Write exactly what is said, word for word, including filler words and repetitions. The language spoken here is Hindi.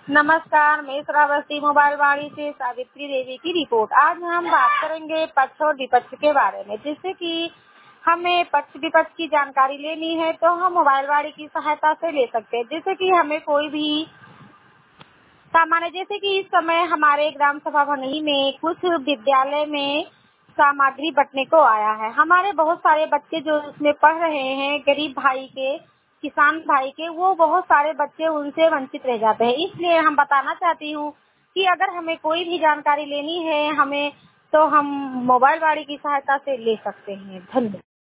नमस्कार, मैं श्रावस्ती मोबाइल वाणी से सावित्री देवी की रिपोर्ट। आज हम बात करेंगे पक्ष और विपक्ष के बारे में। जैसे कि हमें पक्ष विपक्ष की जानकारी लेनी है तो हम मोबाइल वाणी की सहायता से ले सकते हैं। जैसे कि हमें कोई भी सामान्य, जैसे कि इस समय हमारे ग्राम सभा भंगही में कुछ विद्यालय में सामग्री बंटने को आया है। हमारे बहुत सारे बच्चे जो उसमें पढ़ रहे हैं, गरीब भाई के, किसान भाई के, वो बहुत सारे बच्चे उनसे वंचित रह जाते हैं। इसलिए हम बताना चाहती हूँ कि अगर हमें कोई भी जानकारी लेनी है हमें तो हम मोबाइल वाणी की सहायता से ले सकते हैं। धन्यवाद।